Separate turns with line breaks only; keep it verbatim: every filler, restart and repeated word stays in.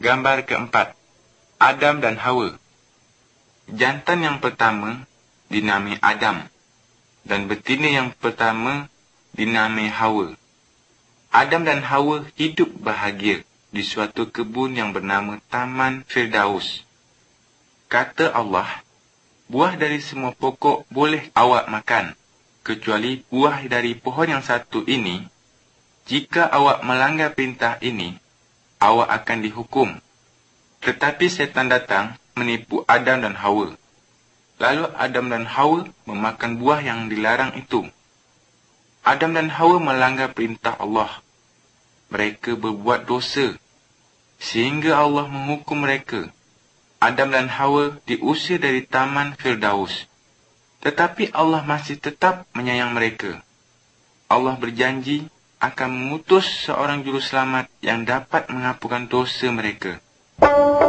Gambar keempat. Adam dan Hawa. Jantan yang pertama dinamai Adam dan betina yang pertama dinamai Hawa. Adam dan Hawa hidup bahagia di suatu kebun yang bernama Taman Firdaus. Kata Allah, buah dari semua pokok boleh awak makan, kecuali buah dari pohon yang satu ini. Jika awak melanggar perintah ini, awak akan dihukum. Tetapi setan datang menipu Adam dan Hawa. Lalu Adam dan Hawa memakan buah yang dilarang itu. Adam dan Hawa melanggar perintah Allah. Mereka berbuat dosa, sehingga Allah menghukum mereka. Adam dan Hawa diusir dari Taman Firdaus. Tetapi Allah masih tetap menyayang mereka. Allah berjanji akan mengutus seorang juruselamat yang dapat menghapuskan dosa mereka.